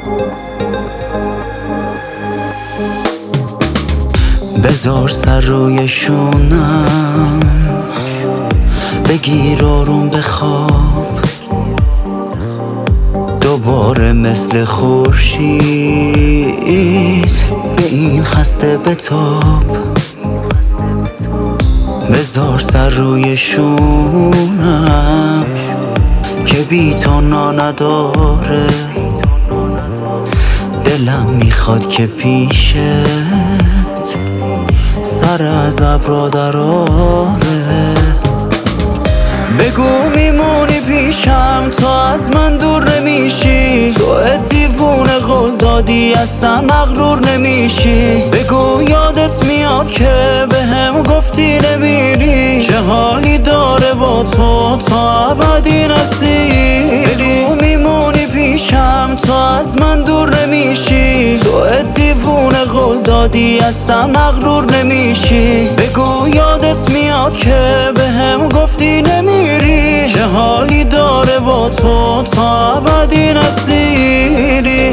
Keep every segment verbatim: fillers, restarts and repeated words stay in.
بذار سر روی شونم، بگیر آروم بخواب، دوباره مثل خورشید به این خسته بتاب. بذار سر روی شونم که بی تو نا نداره، دلم میخواد که پیشت سر از ابرا دراره. بگو میمونی پیشم، تو از من دور نمیشی، تو دیوونه قول دادی اصلا مغرور نمیشی. بگو یادت میاد که به هم گفتی نمیری، چه حالی داره با تو تا ابدی نسیری. بگو میمونی پیشم، تو از من دور نمیشی، تو دیوونه قول دادی اصلا مغرور نمیشی. بگو یادت میاد که به هم گفتی نمیری، چه حالی داره با تو تا ابدی نسیری.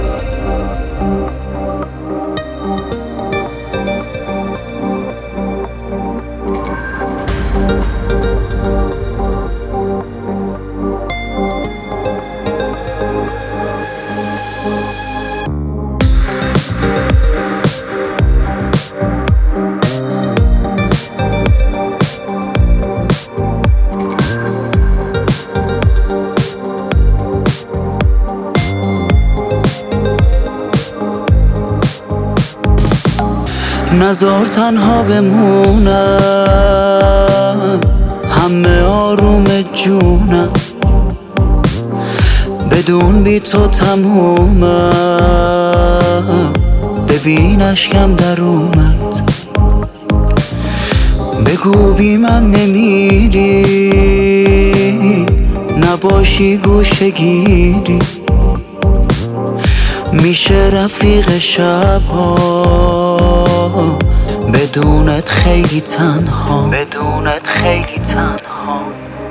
نزار تنها بمونم، همه آروم جونم، بدون بی تو تمومم، ببین اشکم در اومد. بگو بی من نمیری، نباشی گوشه گیری، میشه رفیق شبها، بدونت خیلی تنها، بدونت خیلی تنها.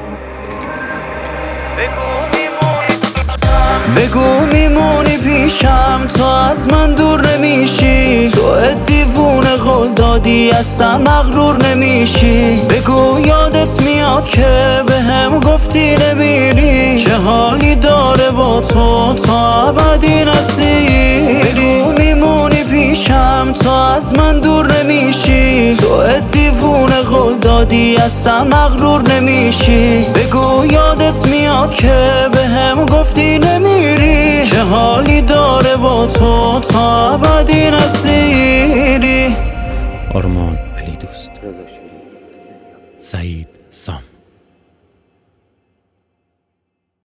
بگو میمونی پیشم، تو از من دور نمیشی، تو دیوونه قول دادی اصلا مغرور نمیشی. بگو یادت میاد که به هم گفتی نمیری، چه حالی داره با تو تا ابدی نسیری. بگو میمونی پیشم، تو از من دور نمیشی، تو دیوونه قول دادی اصلا مغرور نمیشی. بگو یادت میاد که به هم گفتی نمیری، چه حالی داره با تو تا ابدی نسیری. آرمان علی دوست، سعید سام.